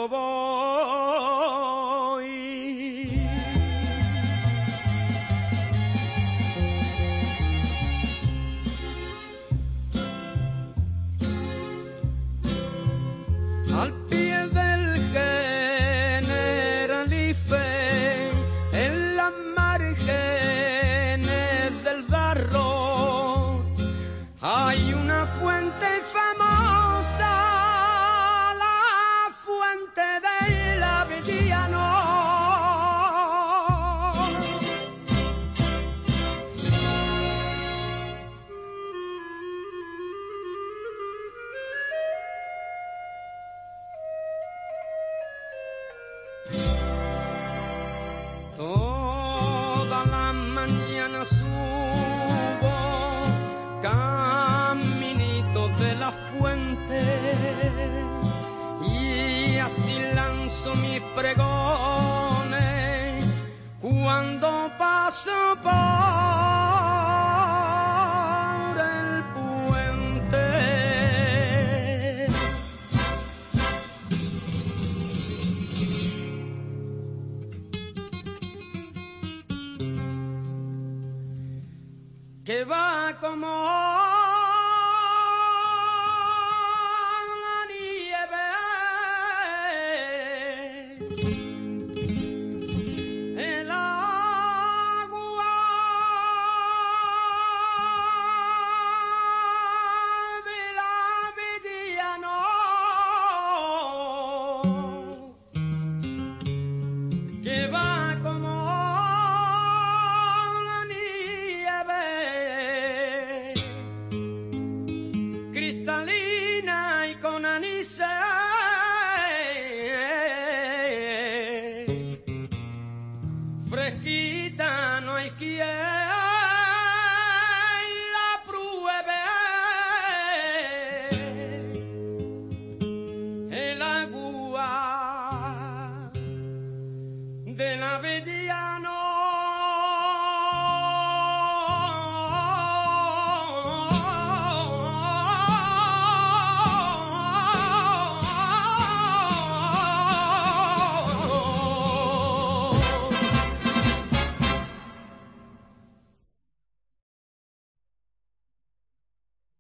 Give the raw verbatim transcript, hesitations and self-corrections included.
voy. Al pie del Generalife, en las márgenes del Darro, hay una fuente famosa, la fuente del Avellano. Toda la mañana subo caminito de la fuente y así lanzo mis pregones cuando paso por el puente. Que va como la nieve, el agua de la mediano, que va como cristalina y con anís, fresquita, no hay quien la pruebe. El agua de la belleza